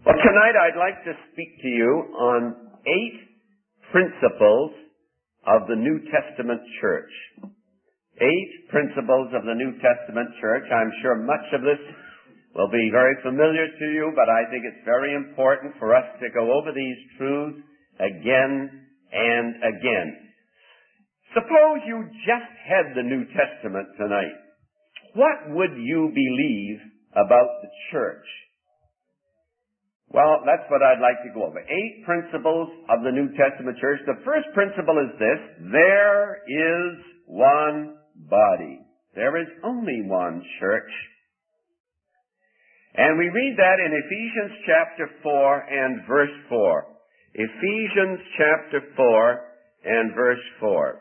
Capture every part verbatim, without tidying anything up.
Well, tonight I'd like to speak to you on eight principles of the New Testament church. Eight principles of the New Testament church. I'm sure much of this will be very familiar to you, but I think it's very important for us to go over these truths again and again. Suppose you just had the New Testament tonight. What would you believe about the church? Well, that's what I'd like to go over. Eight principles of the New Testament church. The first principle is this: there is one body. There is only one church. And we read that in Ephesians chapter four and verse four. Ephesians chapter four and verse four.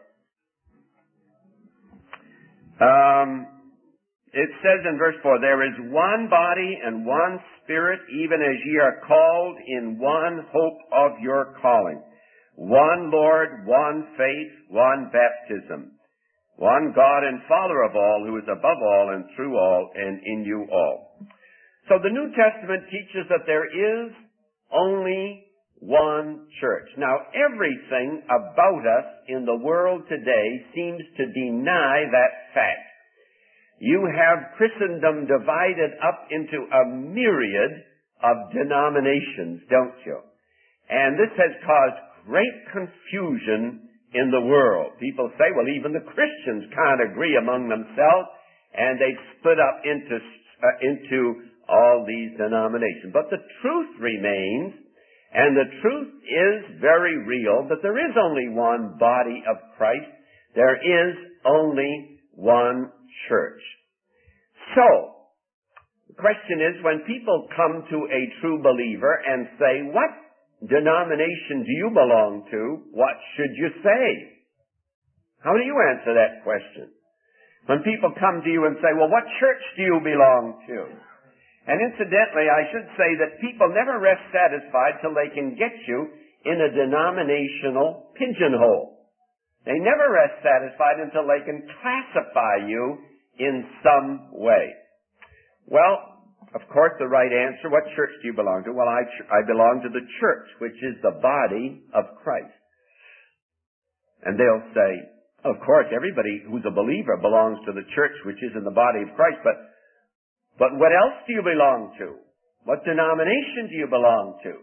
Um, it says in verse four, there is one body and one Spirit, even as ye are called in one hope of your calling. One Lord, one faith, one baptism. One God and Father of all, who is above all and through all and in you all. So the New Testament teaches that there is only one church. Now, everything about us in the world today seems to deny that fact. You have Christendom divided up into a myriad of denominations, don't you? And this has caused great confusion in the world. People say, well, even the Christians can't agree among themselves, and they've split up into, uh, into all these denominations. But the truth remains, and the truth is very real, that there is only one body of Christ. There is only one church. So, the question is, when people come to a true believer and say, what denomination do you belong to? What should you say? How do you answer that question? When people come to you and say, well, what church do you belong to? And incidentally, I should say that people never rest satisfied till they can get you in a denominational pigeonhole. They never rest satisfied until they can classify you in some way. Well, of course, the right answer, what church do you belong to? Well, I, I belong to the church, which is the body of Christ. And they'll say, of course, everybody who's a believer belongs to the church, which is in the body of Christ, but But what else do you belong to? What denomination do you belong to?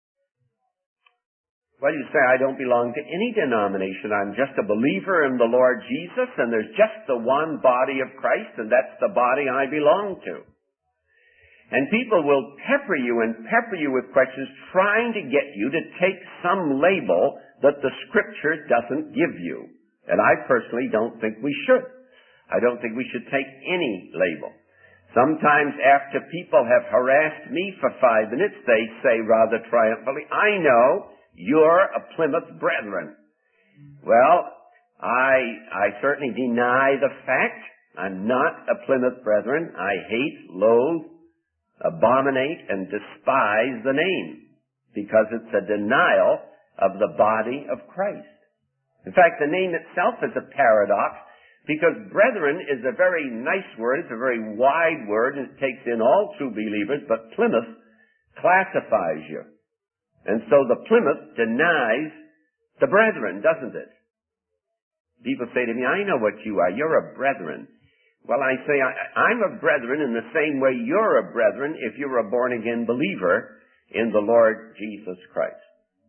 Well, you say, I don't belong to any denomination. I'm just a believer in the Lord Jesus, and there's just the one body of Christ, and that's the body I belong to. And people will pepper you and pepper you with questions trying to get you to take some label that the Scripture doesn't give you. And I personally don't think we should. I don't think we should take any label. Sometimes after people have harassed me for five minutes, they say rather triumphantly, I know you're a Plymouth Brethren. Well, I, I certainly deny the fact. I'm not a Plymouth Brethren. I hate, loathe, abominate, and despise the name because it's a denial of the body of Christ. In fact, the name itself is a paradox, because brethren is a very nice word, it's a very wide word, and it takes in all true believers, but Plymouth classifies you. And so the Plymouth denies the brethren, doesn't it? People say to me, I know what you are, you're a brethren. Well, I say, I, I'm a brethren in the same way you're a brethren if you're a born-again believer in the Lord Jesus Christ.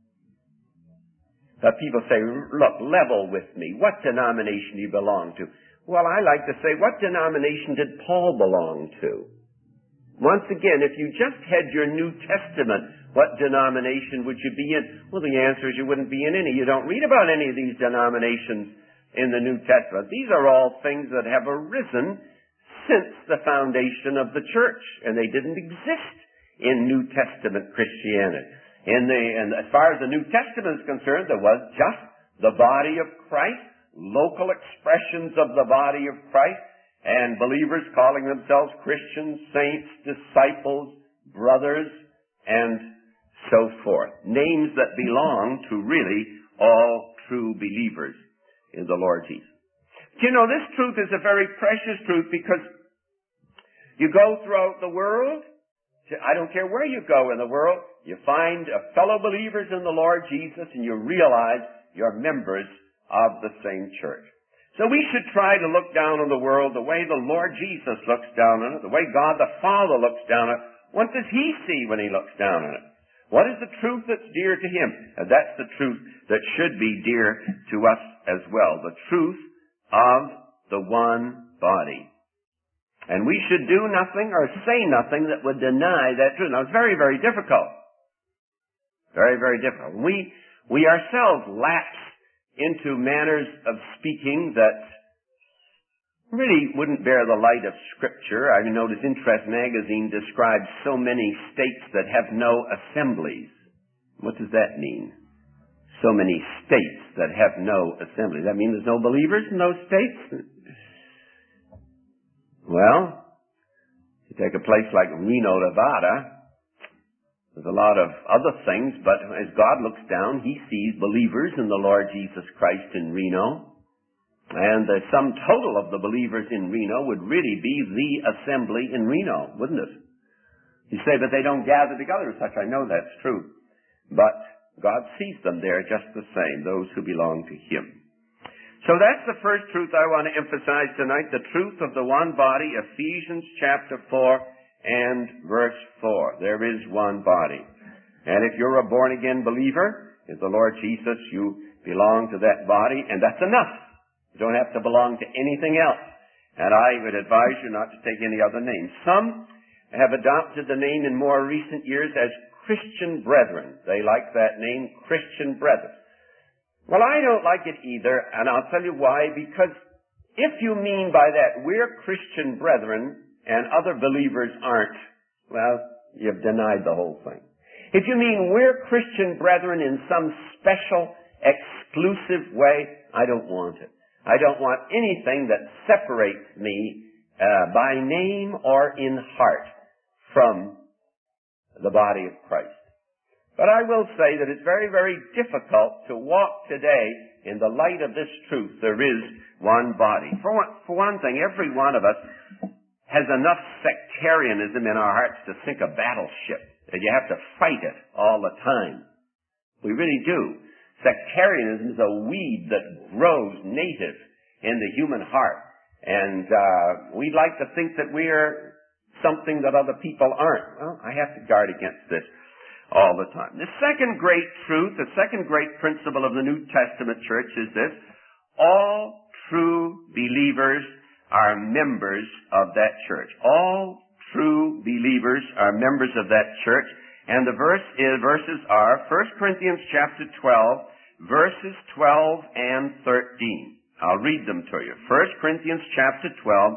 But people say, look, level with me. What denomination do you belong to? Well, I like to say, what denomination did Paul belong to? Once again, if you just had your New Testament, what denomination would you be in? Well, the answer is you wouldn't be in any. You don't read about any of these denominations in the New Testament. These are all things that have arisen since the foundation of the church, and they didn't exist in New Testament Christianity. In the, and as far as the New Testament is concerned, there was just the body of Christ, local expressions of the body of Christ, and believers calling themselves Christians, saints, disciples, brothers, and so forth. Names that belong to really all true believers in the Lord Jesus. You know, this truth is a very precious truth because you go throughout the world I don't care where you go in the world, you find fellow believers in the Lord Jesus and you realize you're members of the same church. So we should try to look down on the world the way the Lord Jesus looks down on it, the way God the Father looks down on it. What does He see when He looks down on it? What is the truth that's dear to Him? And that's the truth that should be dear to us as well. The truth of the one body. And we should do nothing or say nothing that would deny that truth. Now, it's very, very difficult. Very, very difficult. We, we ourselves lapse into manners of speaking that really wouldn't bear the light of Scripture. I notice Interest magazine describes so many states that have no assemblies. What does that mean? So many states that have no assemblies. That mean there's no believers in those states? Well, you take a place like Reno, Nevada, there's a lot of other things, but as God looks down, He sees believers in the Lord Jesus Christ in Reno. And the sum total of the believers in Reno would really be the assembly in Reno, wouldn't it? You say that they don't gather together as such. I know that's true. But God sees them there just the same, those who belong to Him. So that's the first truth I want to emphasize tonight, the truth of the one body, Ephesians chapter four and verse four. There is one body. And if you're a born-again believer in the Lord Jesus, you belong to that body, and that's enough. You don't have to belong to anything else. And I would advise you not to take any other name. Some have adopted the name in more recent years as Christian Brethren. They like that name, Christian Brethren. Well, I don't like it either, and I'll tell you why. Because if you mean by that we're Christian brethren and other believers aren't, well, you've denied the whole thing. If you mean we're Christian brethren in some special, exclusive way, I don't want it. I don't want anything that separates me uh, by name or in heart from the body of Christ. But I will say that it's very, very difficult to walk today in the light of this truth. There is one body. For one, for one thing, every one of us has enough sectarianism in our hearts to sink a battleship, that you have to fight it all the time. We really do. Sectarianism is a weed that grows native in the human heart. And uh, we'd like to think that we're something that other people aren't. Well, I have to guard against this all the time. The second great truth, the second great principle of the New Testament church is this: all true believers are members of that church. All true believers are members of that church. And the verse is, verses are First Corinthians chapter twelve, verses twelve and thirteen. I'll read them to you. First Corinthians chapter twelve,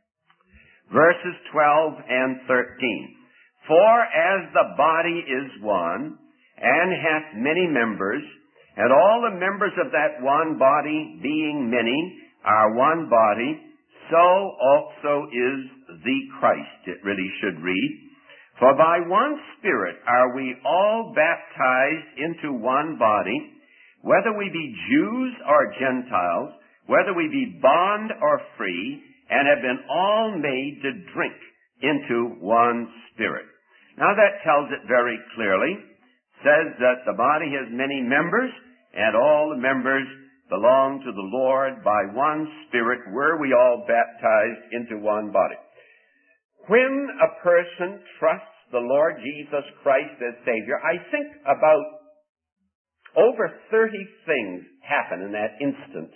verses twelve and thirteen. For as the body is one, and hath many members, and all the members of that one body, being many, are one body, so also is the Christ, it really should read. For by one Spirit are we all baptized into one body, whether we be Jews or Gentiles, whether we be bond or free, and have been all made to drink into one Spirit. Now that tells it very clearly. It says that the body has many members, and all the members belong to the Lord. By one Spirit were we all baptized into one body. When a person trusts the Lord Jesus Christ as Savior, I think about over thirty things happen in that instant.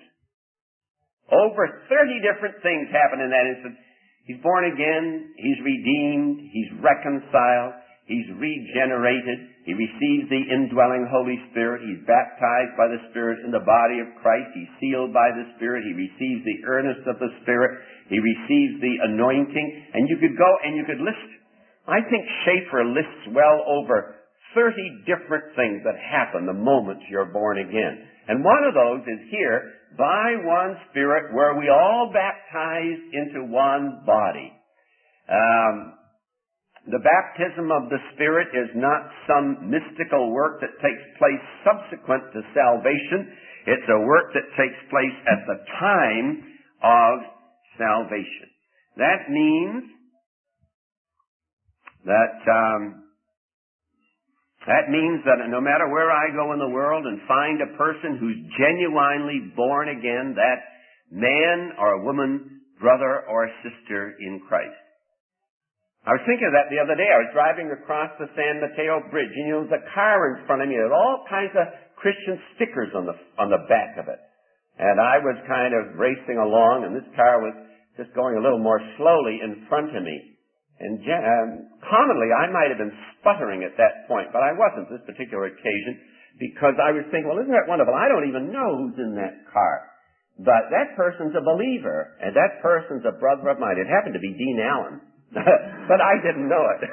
Over thirty different things happen in that instant. He's born again, he's redeemed, he's reconciled, he's regenerated, he receives the indwelling Holy Spirit, he's baptized by the Spirit in the body of Christ, he's sealed by the Spirit, he receives the earnest of the Spirit, he receives the anointing, and you could go and you could list, I think Schaeffer lists well over thirty different things that happen the moment you're born again. And one of those is here, by one Spirit were we all baptized into one body. Um, the baptism of the Spirit is not some mystical work that takes place subsequent to salvation. It's a work that takes place at the time of salvation. That means That um, that means that no matter where I go in the world and find a person who's genuinely born again, that man or woman, brother or sister in Christ. I was thinking of that the other day. I was driving across the San Mateo Bridge, and you know, there's a car in front of me with all kinds of Christian stickers on the on the back of it. And I was kind of racing along, and this car was just going a little more slowly in front of me. And um, commonly, I might have been sputtering at that point, but I wasn't this particular occasion, because I was thinking, well, isn't that wonderful? I don't even know who's in that car. But that person's a believer, and that person's a brother of mine. It happened to be Dean Allen. But I didn't know it.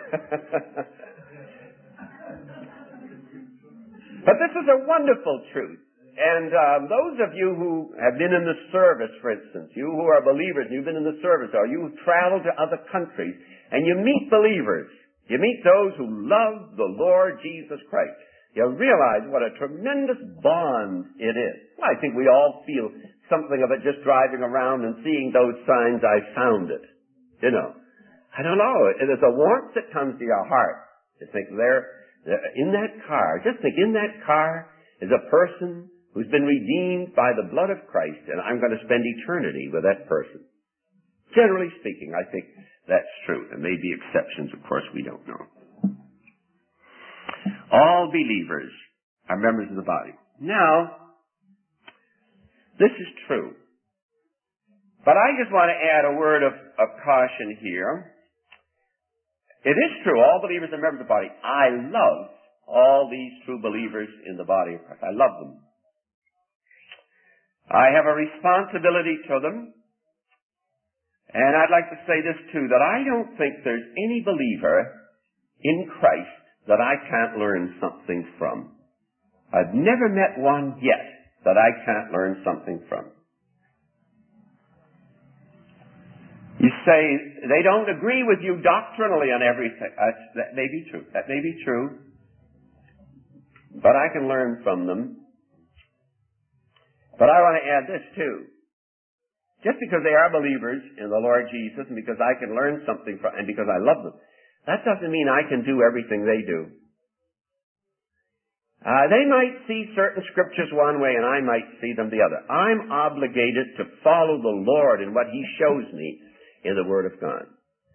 But this is a wonderful truth. And um, those of you who have been in the service, for instance, you who are believers, and you've been in the service, or you who travel to other countries, and you meet believers, you meet those who love the Lord Jesus Christ, you realize what a tremendous bond it is. Well, I think we all feel something of it just driving around and seeing those signs, I found it. You know. I don't know. There's a warmth that comes to your heart. You think there, in that car, just think in that car is a person who's been redeemed by the blood of Christ, and I'm going to spend eternity with that person. Generally speaking, I think that's true. There may be exceptions, of course, we don't know. All believers are members of the body. Now, this is true. But I just want to add a word of, of caution here. It is true, all believers are members of the body. I love all these true believers in the body of Christ. I love them. I have a responsibility to them. And I'd like to say this too, that I don't think there's any believer in Christ that I can't learn something from. I've never met one yet that I can't learn something from. You say they don't agree with you doctrinally on everything. That's, that may be true. That may be true. But I can learn from them. But I want to add this too. Just because they are believers in the Lord Jesus, and because I can learn something from, and because I love them, that doesn't mean I can do everything they do. Uh, they might see certain scriptures one way, and I might see them the other. I'm obligated to follow the Lord in what He shows me in the Word of God.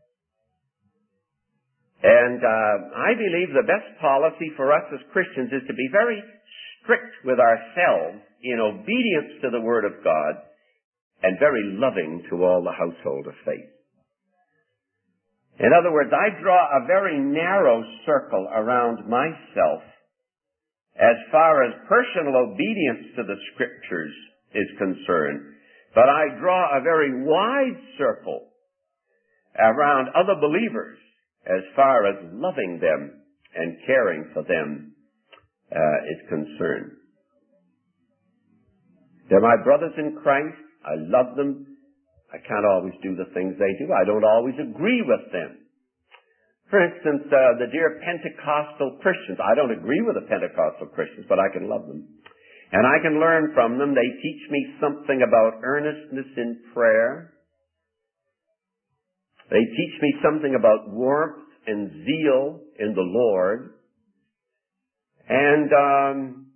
And uh, I believe the best policy for us as Christians is to be very strict with ourselves in obedience to the Word of God and very loving to all the household of faith. In other words, I draw a very narrow circle around myself as far as personal obedience to the Scriptures is concerned, but I draw a very wide circle around other believers as far as loving them and caring for them uh, is concerned. They're my brothers in Christ. I love them. I can't always do the things they do. I don't always agree with them. For instance, uh, the dear Pentecostal Christians. I don't agree with the Pentecostal Christians, but I can love them. And I can learn from them. They teach me something about earnestness in prayer. They teach me something about warmth and zeal in the Lord. And um,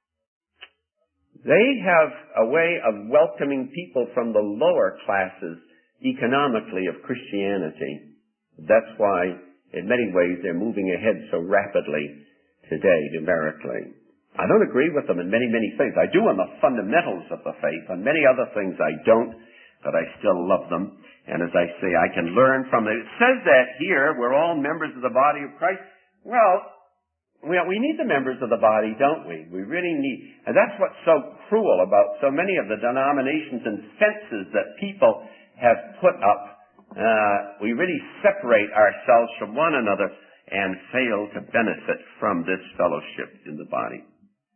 they have a way of welcoming people from the lower classes economically of Christianity. That's why, in many ways, they're moving ahead so rapidly today, numerically. I don't agree with them in many, many things. I do on the fundamentals of the faith. On many other things I don't, but I still love them. And as I say, I can learn from it. It says that here, we're all members of the body of Christ. Well, we, we need the members of the body, don't we? We really need. And that's what's so cruel about so many of the denominations and fences that people have put up. Uh, we really separate ourselves from one another and fail to benefit from this fellowship in the body.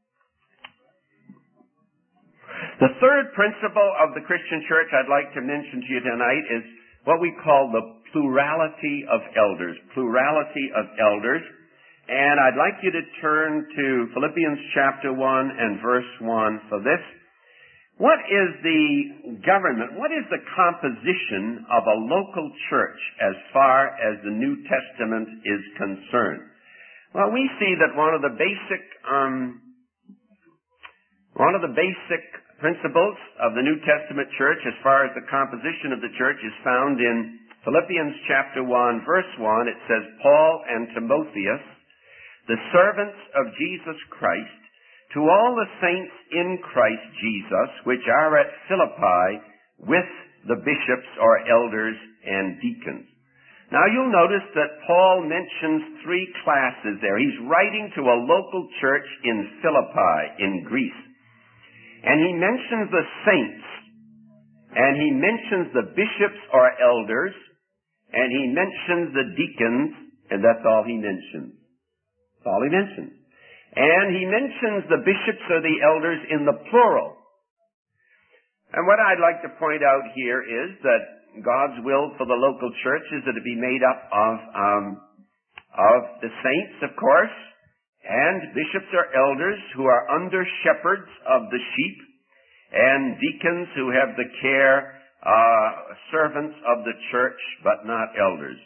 The third principle of the Christian church I'd like to mention to you tonight is what we call the plurality of elders. Plurality of elders. And I'd like you to turn to Philippians chapter one and verse one for this. What is the government, what is the composition of a local church as far as the New Testament is concerned? Well, we see that one of the basic, um, one of the basic principles of the New Testament church as far as the composition of the church is found in Philippians chapter one, verse one. It says, Paul and Timotheus, the servants of Jesus Christ, to all the saints in Christ Jesus, which are at Philippi, with the bishops or elders and deacons. Now you'll notice that Paul mentions three classes there. He's writing to a local church in Philippi, in Greece. And he mentions the saints, and he mentions the bishops or elders, and he mentions the deacons, and that's all he mentions. That's all he mentions. And he mentions the bishops or the elders in the plural. And what I'd like to point out here is that God's will for the local church is that it be made up of, um, of the saints, of course, and bishops or elders who are under shepherds of the sheep, and deacons who have the care, uh, servants of the church, but not elders.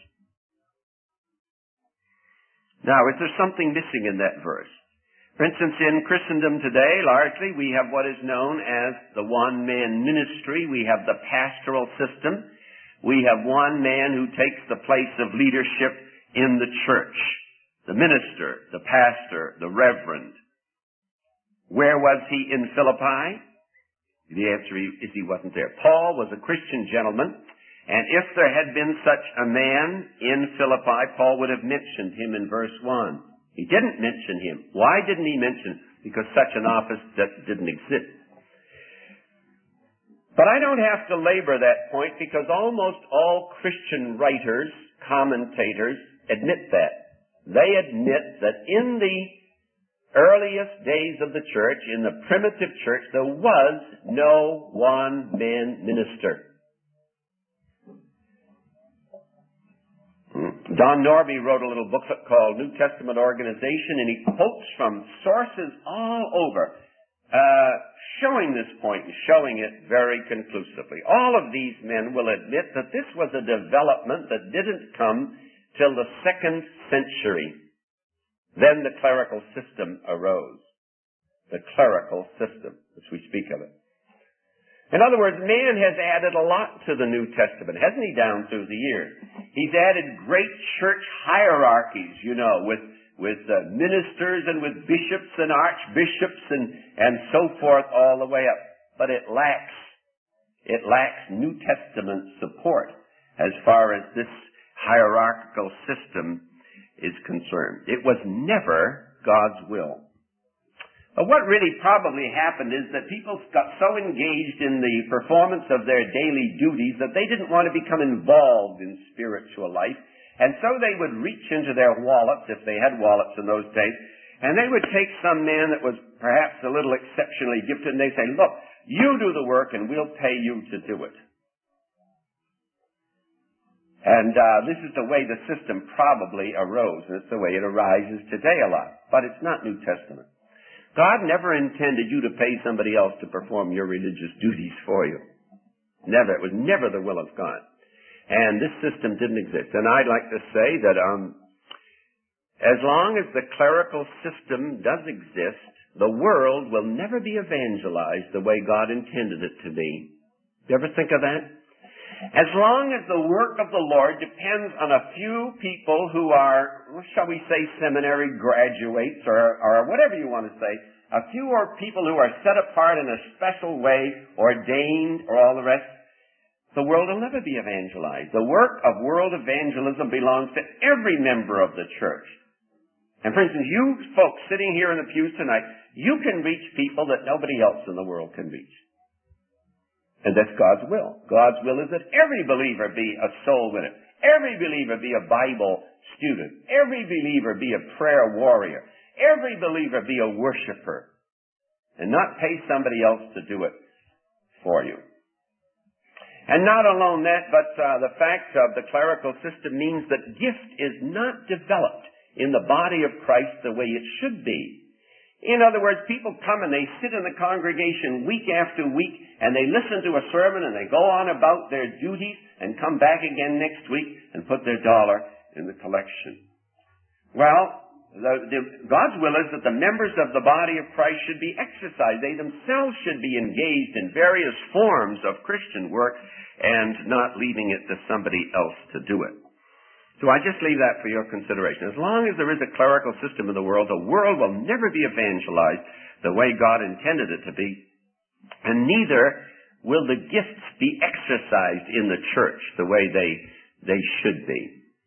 Now, is there something missing in that verse? For instance, in Christendom today, largely, we have what is known as the one-man ministry. We have the pastoral system. We have one man who takes the place of leadership in the church. The minister, the pastor, the reverend. Where was he in Philippi? The answer is he wasn't there. Paul was a Christian gentleman, and if there had been such a man in Philippi, Paul would have mentioned him in verse one. He didn't mention him. Why didn't he mention? Because such an office that didn't exist. But I don't have to labor that point because almost all Christian writers, commentators, admit that. They admit that in the earliest days of the church, in the primitive church, there was no one-man minister. Don Norby wrote a little booklet called New Testament Organization, and he quotes from sources all over, uh, showing this point and showing it very conclusively. All of these men will admit that this was a development that didn't come till the second century. Then the clerical system arose. The clerical system, as we speak of it. In other words, man has added a lot to the New Testament, hasn't he, down through the years? He's added great church hierarchies, you know, with with uh, ministers and with bishops and archbishops and, and so forth all the way up. But it lacks, it lacks New Testament support as far as this hierarchical system is concerned. It was never God's will. But what really probably happened is that people got so engaged in the performance of their daily duties that they didn't want to become involved in spiritual life. And so they would reach into their wallets, if they had wallets in those days, and they would take some man that was perhaps a little exceptionally gifted, and they say, look, you do the work and we'll pay you to do it. And uh, this is the way the system probably arose, and it's the way it arises today a lot. But it's not New Testament. God never intended you to pay somebody else to perform your religious duties for you. Never. It was never the will of God. And this system didn't exist. And I'd like to say that um, as long as the clerical system does exist, the world will never be evangelized the way God intended it to be. You ever think of that? As long as the work of the Lord depends on a few people who are, shall we say, seminary graduates or, or whatever you want to say, a few are people who are set apart in a special way, ordained, or all the rest, the world will never be evangelized. The work of world evangelism belongs to every member of the church. And for instance, you folks sitting here in the pews tonight, you can reach people that nobody else in the world can reach. And that's God's will. God's will is that every believer be a soul winner. Every believer be a Bible student. Every believer be a prayer warrior. Every believer be a worshiper. And not pay somebody else to do it for you. And not alone that, but uh, the fact of the clerical system means that gift is not developed in the body of Christ the way it should be. In other words, people come and they sit in the congregation week after week and they listen to a sermon and they go on about their duties and come back again next week and put their dollar in the collection. Well, the, the, God's will is that the members of the body of Christ should be exercised. They themselves should be engaged in various forms of Christian work and not leaving it to somebody else to do it. So I just leave that for your consideration. As long as there is a clerical system in the world, the world will never be evangelized the way God intended it to be, and neither will the gifts be exercised in the church the way they, they should be.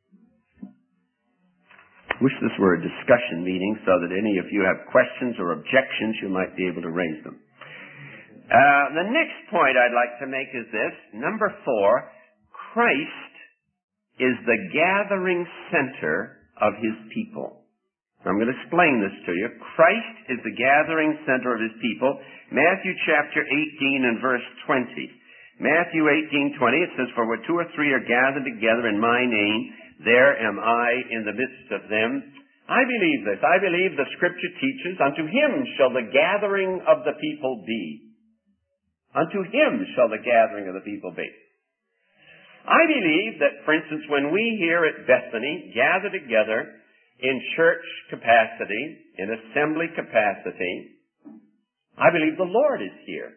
I wish this were a discussion meeting so that any of you have questions or objections, you might be able to raise them. Uh, the next point I'd like to make is this. Number four, Christ is the gathering center of his people. I'm going to explain this to you. Christ is the gathering center of his people. Matthew chapter eighteen and verse twenty. Matthew eighteen twenty, it says, "For where two or three are gathered together in my name, there am I in the midst of them." I believe this. I believe the scripture teaches, "Unto him shall the gathering of the people be." Unto him shall the gathering of the people be. I believe that, for instance, when we here at Bethany gather together in church capacity, in assembly capacity, I believe the Lord is here.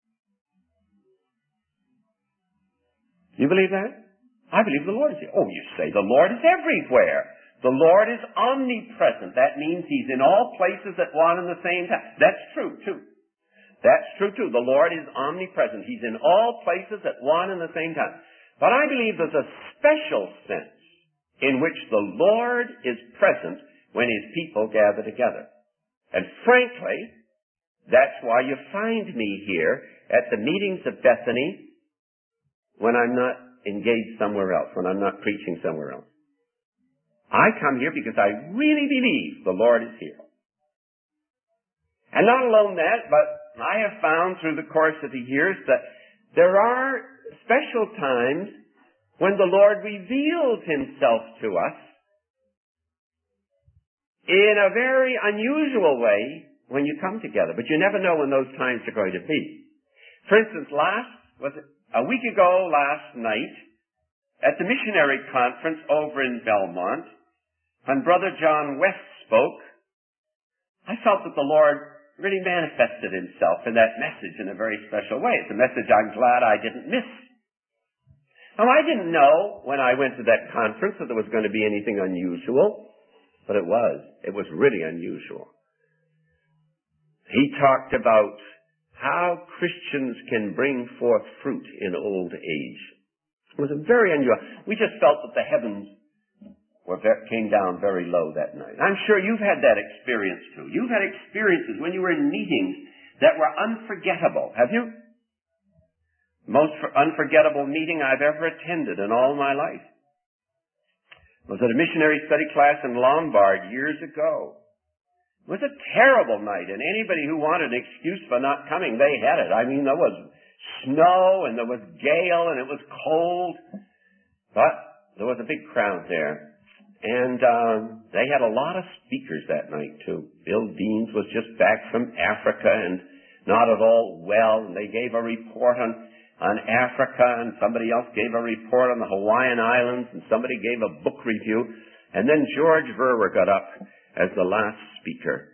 You believe that? I believe the Lord is here. Oh, you say the Lord is everywhere. The Lord is omnipresent. That means he's in all places at one and the same time. That's true, too. That's true, too. The Lord is omnipresent. He's in all places at one and the same time. But I believe there's a special sense in which the Lord is present when his people gather together. And frankly, that's why you find me here at the meetings of Bethany when I'm not engaged somewhere else, when I'm not preaching somewhere else. I come here because I really believe the Lord is here. And not alone that, but I have found through the course of the years that there are special times when the Lord reveals himself to us in a very unusual way when you come together. But you never know when those times are going to be. For instance, last, was it a week ago last night, at the missionary conference over in Belmont, when Brother John West spoke, I felt that the Lord really manifested himself in that message in a very special way. It's a message I'm glad I didn't miss. Now, I didn't know when I went to that conference that there was going to be anything unusual, but it was. It was really unusual. He talked about how Christians can bring forth fruit in old age. It was a very unusual. We just felt that the heavens were came down very low that night. I'm sure you've had that experience too. You've had experiences when you were in meetings that were unforgettable. Have you? Most unforgettable meeting I've ever attended in all my life was at a missionary study class in Lombard years ago. It was a terrible night, and anybody who wanted an excuse for not coming, they had it. I mean, there was snow, and there was gale, and it was cold, but there was a big crowd there. And um, they had a lot of speakers that night, too. Bill Deans was just back from Africa and not at all well, and they gave a report on on Africa, and somebody else gave a report on the Hawaiian Islands, and somebody gave a book review, and then George Verwer got up as the last speaker.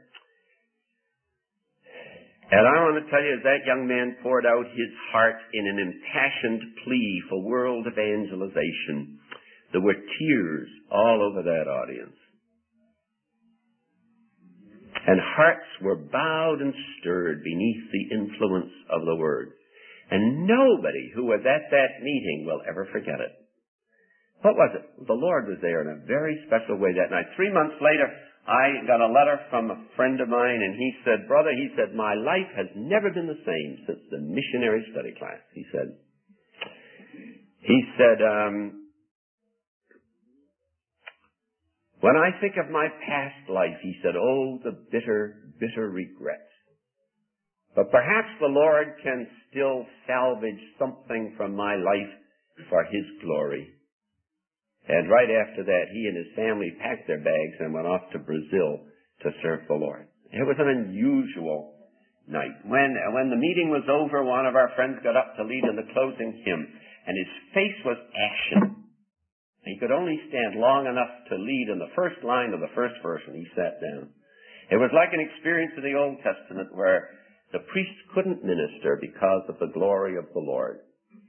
And I want to tell you, as that young man poured out his heart in an impassioned plea for world evangelization, there were tears all over that audience. And hearts were bowed and stirred beneath the influence of the word. And nobody who was at that meeting will ever forget it. What was it? The Lord was there in a very special way that night. Three months later, I got a letter from a friend of mine, and he said, "Brother," he said, "my life has never been the same since the missionary study class." He said, he said, um, "when I think of my past life," he said, "oh, the bitter, bitter regrets. But perhaps the Lord can still salvage something from my life for his glory." And right after that, he and his family packed their bags and went off to Brazil to serve the Lord. It was an unusual night. When, when the meeting was over, one of our friends got up to lead in the closing hymn, and his face was ashen. He could only stand long enough to lead in the first line of the first verse, and he sat down. It was like an experience in the Old Testament where the priest couldn't minister because of the glory of the Lord.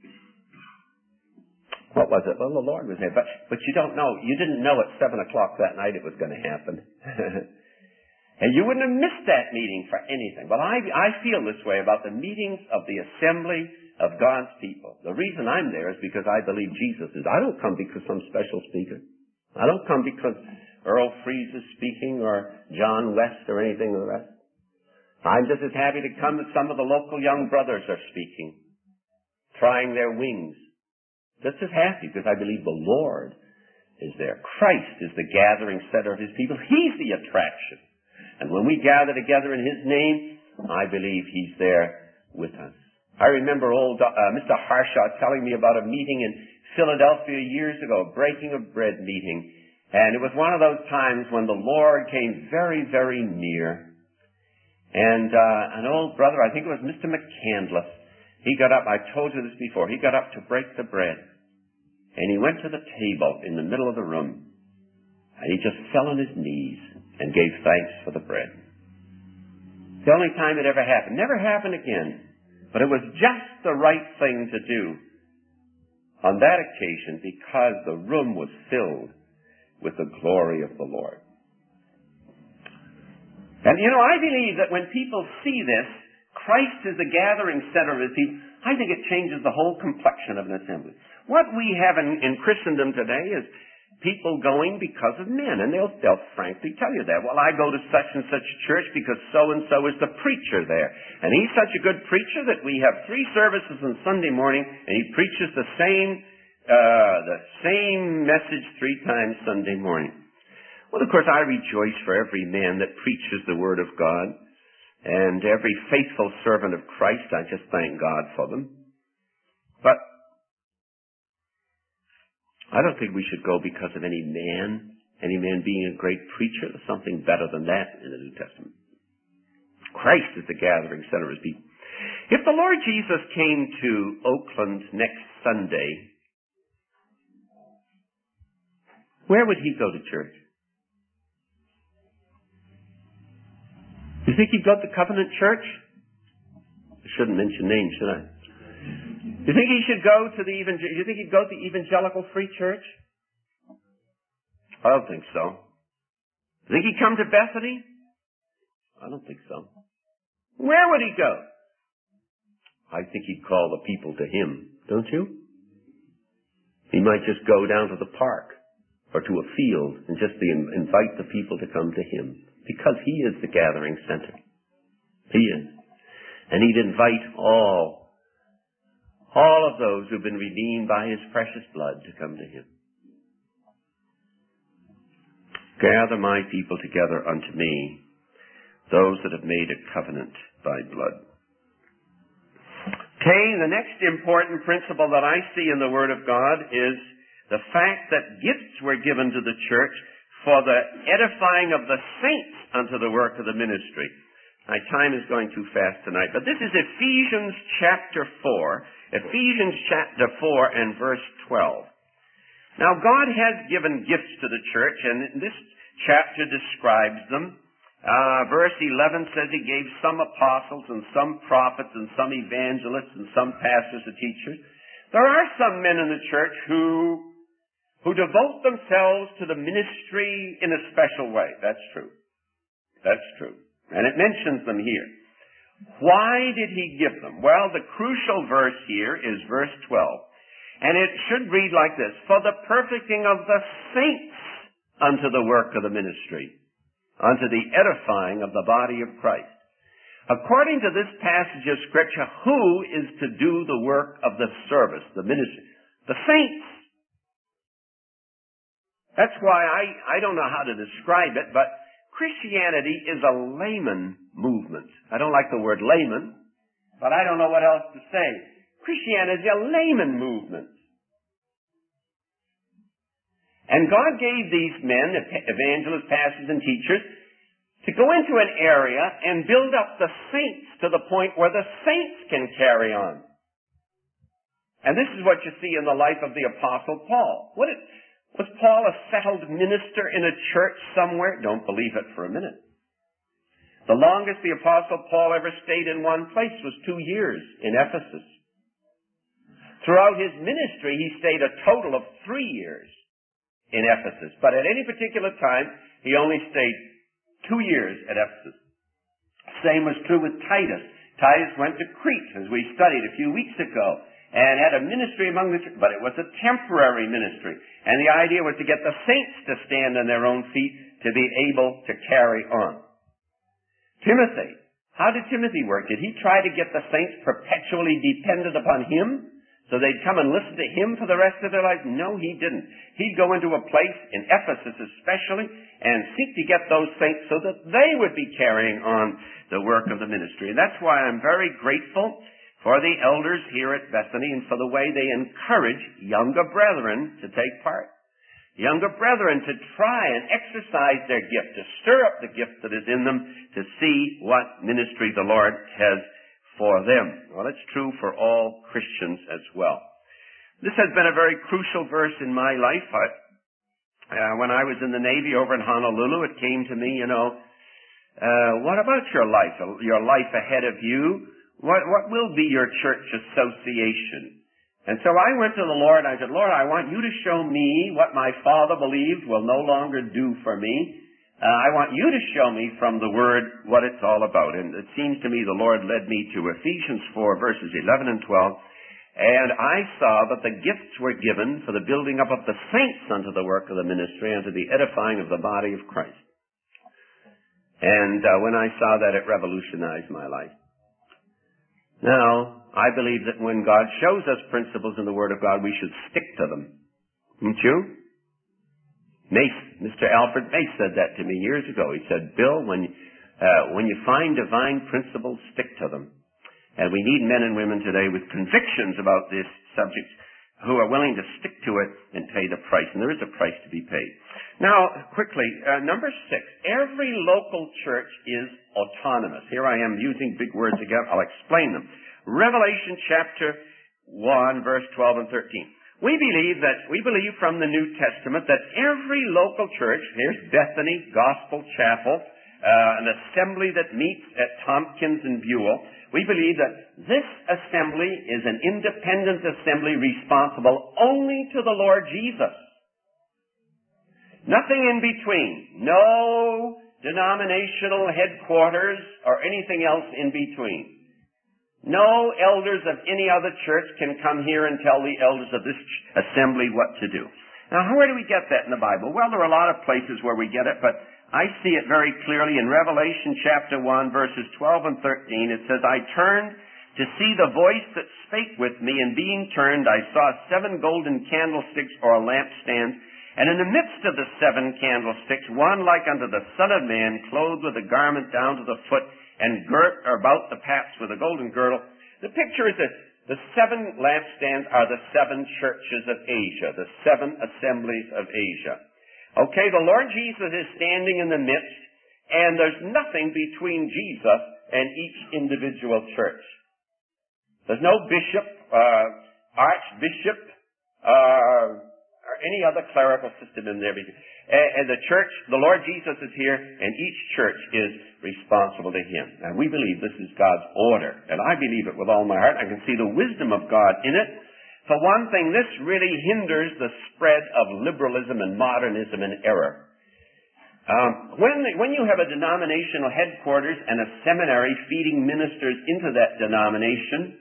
What was it? Well, the Lord was there. But, but you don't know. You didn't know at seven o'clock that night it was going to happen. And you wouldn't have missed that meeting for anything. Well, I, I feel this way about the meetings of the assembly of God's people. The reason I'm there is because I believe Jesus is. I don't come because some special speaker. I don't come because Earl Freeze is speaking or John West or anything of the rest. I'm just as happy to come as some of the local young brothers are speaking, trying their wings. Just as happy because I believe the Lord is there. Christ is the gathering center of His people. He's the attraction. And when we gather together in His name, I believe He's there with us. I remember old uh, Mister Harshaw telling me about a meeting in Philadelphia years ago, a breaking of bread meeting. And it was one of those times when the Lord came very, very near. And uh, an old brother, I think it was Mister McCandless, he got up, I told you this before, he got up to break the bread. And he went to the table in the middle of the room. And he just fell on his knees and gave thanks for the bread. The only time it ever happened. Never happened again. But it was just the right thing to do on that occasion because the room was filled with the glory of the Lord. And you know, I believe that when people see this, Christ is the gathering center of His people, I think it changes the whole complexion of an assembly. What we have in, in Christendom today is people going because of men, and they'll, they'll frankly tell you that. Well, I go to such and such church because so-and-so is the preacher there. And he's such a good preacher that we have three services on Sunday morning, and he preaches the same, uh, the same message three times Sunday morning. Well, of course, I rejoice for every man that preaches the Word of God, and every faithful servant of Christ. I just thank God for them. But I don't think we should go because of any man, any man being a great preacher. There's something better than that in the New Testament. Christ is the gathering center of His people. If the Lord Jesus came to Oakland next Sunday, where would He go to church? You think He'd go to Covenant Church? I shouldn't mention names, should I? You think he should go to the evangel- you think he'd go to the Evangelical Free Church? I don't think so. You think he'd come to Bethany? I don't think so. Where would he go? I think he'd call the people to him, don't you? He might just go down to the park or to a field and just be, invite the people to come to him because he is the gathering center. He is. And he'd invite all All of those who've been redeemed by His precious blood to come to Him. Gather my people together unto me, those that have made a covenant by blood. Okay, the next important principle that I see in the Word of God is the fact that gifts were given to the church for the edifying of the saints unto the work of the ministry. My time is going too fast tonight, but this is Ephesians chapter four. Ephesians chapter four and verse twelve. Now God has given gifts to the church, and this chapter describes them. Uh, verse eleven says He gave some apostles and some prophets and some evangelists and some pastors and teachers. There are some men in the church who, who devote themselves to the ministry in a special way. That's true. That's true. And it mentions them here. Why did He give them? Well, the crucial verse here is verse twelve. And it should read like this: for the perfecting of the saints unto the work of the ministry, unto the edifying of the body of Christ. According to this passage of Scripture, who is to do the work of the service, the ministry? The saints. That's why I, I don't know how to describe it, but Christianity is a layman movement. I don't like the word layman, but I don't know what else to say. Christianity is a layman movement. And God gave these men, evangelists, pastors, and teachers, to to go into an area and build up the saints to the point where the saints can carry on. And this is what you see in the life of the Apostle Paul. What it, was Paul a settled minister in a church somewhere? Don't believe it for a minute. The longest the Apostle Paul ever stayed in one place was two years in Ephesus. Throughout his ministry, he stayed a total of three years in Ephesus. But at any particular time, he only stayed two years at Ephesus. Same was true with Titus. Titus went to Crete, as we studied a few weeks ago, and had a ministry among the church, but it was a temporary ministry. And the idea was to get the saints to stand on their own feet to be able to carry on. Timothy. How did Timothy work? Did he try to get the saints perpetually dependent upon him so they'd come and listen to him for the rest of their life? No, he didn't. He'd go into a place, in Ephesus especially, and seek to get those saints so that they would be carrying on the work of the ministry. And that's why I'm very grateful for the elders here at Bethany and for the way they encourage younger brethren to take part. Younger brethren to try and exercise their gift, to stir up the gift that is in them, to see what ministry the Lord has for them. Well, it's true for all Christians as well. This has been a very crucial verse in my life. I, uh, when I was in the Navy over in Honolulu, it came to me, you know, uh, what about your life, your life ahead of you? What, what will be your church association? And so I went to the Lord and I said, Lord, I want you to show me what my father believed will no longer do for me. Uh, I want you to show me from the Word what it's all about. And it seems to me the Lord led me to Ephesians four, verses eleven and twelve. And I saw that the gifts were given for the building up of the saints unto the work of the ministry, unto the edifying of the body of Christ. And uh, when I saw that, it revolutionized my life. Now, I believe that when God shows us principles in the Word of God, we should stick to them. Don't you? Mace, Mister Alfred Mace said that to me years ago. He said, Bill, when, uh, when you find divine principles, stick to them. And we need men and women today with convictions about this subject who are willing to stick to it and pay the price. And there is a price to be paid. Now, quickly, uh, number six, every local church is autonomous. Here I am using big words again. I'll explain them. Revelation chapter one, verse twelve and thirteen. We believe that, we believe from the New Testament that every local church, here's Bethany Gospel Chapel, uh, an assembly that meets at Tompkins and Buell. We believe that this assembly is an independent assembly responsible only to the Lord Jesus. Nothing in between. No denominational headquarters or anything else in between. No elders of any other church can come here and tell the elders of this assembly what to do. Now, where do we get that in the Bible? Well, there are a lot of places where we get it, but I see it very clearly in Revelation chapter one, verses twelve and thirteen. It says, I turned to see the voice that spake with me, and being turned, I saw seven golden candlesticks or lampstands, and in the midst of the seven candlesticks, one like unto the Son of Man, clothed with a garment down to the foot, and girt about the paps with a golden girdle. The picture is that the seven lampstands are the seven churches of Asia, the seven assemblies of Asia. Okay, the Lord Jesus is standing in the midst, and there's nothing between Jesus and each individual church. There's no bishop, uh, archbishop, uh, or any other clerical system in there. And the church, the Lord Jesus is here, and each church is responsible to Him. And we believe this is God's order. And I believe it with all my heart. I can see the wisdom of God in it. For one thing, this really hinders the spread of liberalism and modernism and error. Um, when, when you have a denominational headquarters and a seminary feeding ministers into that denomination,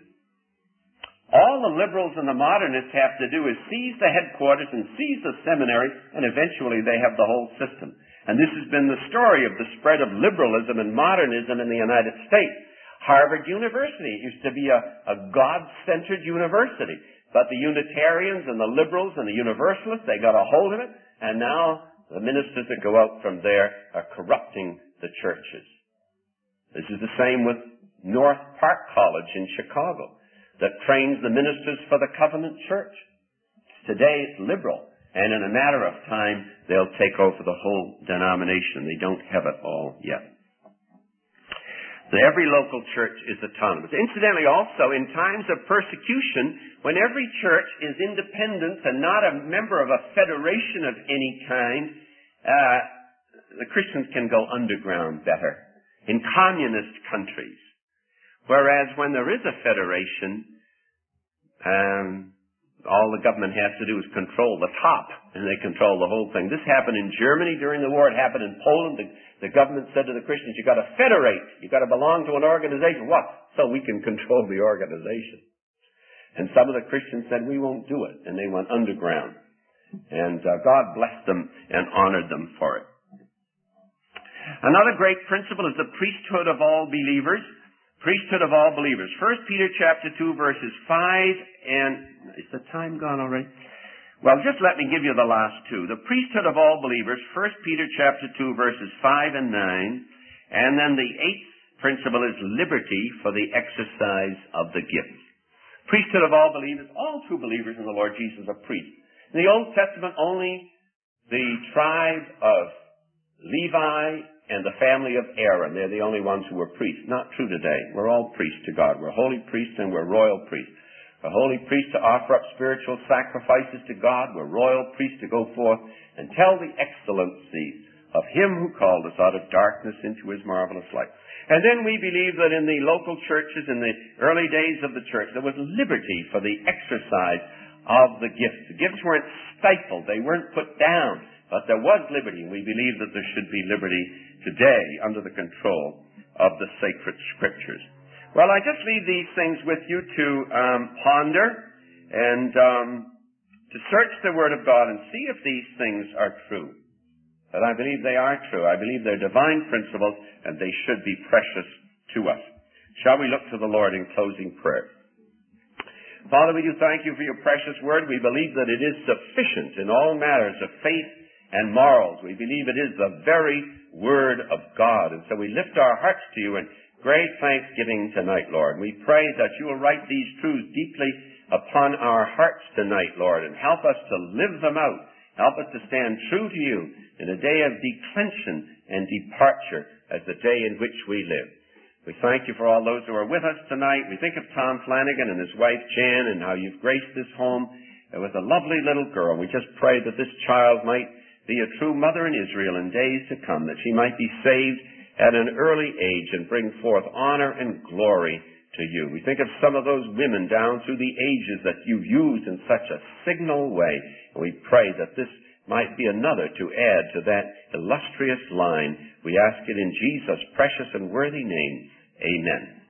all the liberals and the modernists have to do is seize the headquarters and seize the seminary, and eventually they have the whole system. And this has been the story of the spread of liberalism and modernism in the United States. Harvard University used to be a, a God-centered university, but the Unitarians and the liberals and the Universalists, they got a hold of it, and now the ministers that go out from there are corrupting the churches. This is the same with North Park College in Chicago, that trains the ministers for the Covenant Church. Today it's liberal, and in a matter of time they'll take over the whole denomination. They don't have it all yet. that every local church is autonomous. Incidentally, also, in times of persecution, when every church is independent and not a member of a federation of any kind, uh, the Christians can go underground better in communist countries. Whereas when there is a federation, um, all the government has to do is control the top, and they control the whole thing. This happened in Germany during the war. It happened in Poland. The, the government said to the Christians, you've got to federate. You've got to belong to an organization. What? So we can control the organization. And some of the Christians said, we won't do it. And they went underground. And uh, God blessed them and honored them for it. Another great principle is the priesthood of all believers. Priesthood of all believers. First Peter chapter two, verses five and... Is the time gone already? Well, just let me give you the last two. The priesthood of all believers, First Peter chapter two, verses five and nine. And then the eighth principle is liberty for the exercise of the gifts. Priesthood of all believers. All true believers in the Lord Jesus are priests. In the Old Testament, only the tribe of Levi and the family of Aaron, they're the only ones who were priests. Not true today. We're all priests to God. We're holy priests and we're royal priests. We're holy priests to offer up spiritual sacrifices to God. We're royal priests to go forth and tell the excellencies of Him who called us out of darkness into His marvelous light. And then we believe that in the local churches, in the early days of the church, there was liberty for the exercise of the gifts. The gifts weren't stifled. They weren't put down. But there was liberty, and we believe that there should be liberty today under the control of the sacred Scriptures. Well, I just leave these things with you to um, ponder and um, to search the Word of God and see if these things are true. But I believe they are true. I believe they're divine principles, and they should be precious to us. Shall we look to the Lord in closing prayer? Father, we do thank you for your precious Word. We believe that it is sufficient in all matters of faith and morals. We believe it is the very Word of God. And so we lift our hearts to you in great thanksgiving tonight, Lord. We pray that you will write these truths deeply upon our hearts tonight, Lord, and help us to live them out. Help us to stand true to you in a day of declension and departure as the day in which we live. We thank you for all those who are with us tonight. We think of Tom Flanagan and his wife Jan and how you've graced this home with a lovely little girl. We just pray that this child might be a true mother in Israel in days to come, that she might be saved at an early age and bring forth honor and glory to you. We think of some of those women down through the ages that you've used in such a signal way, and we pray that this might be another to add to that illustrious line. We ask it in Jesus' precious and worthy name. Amen.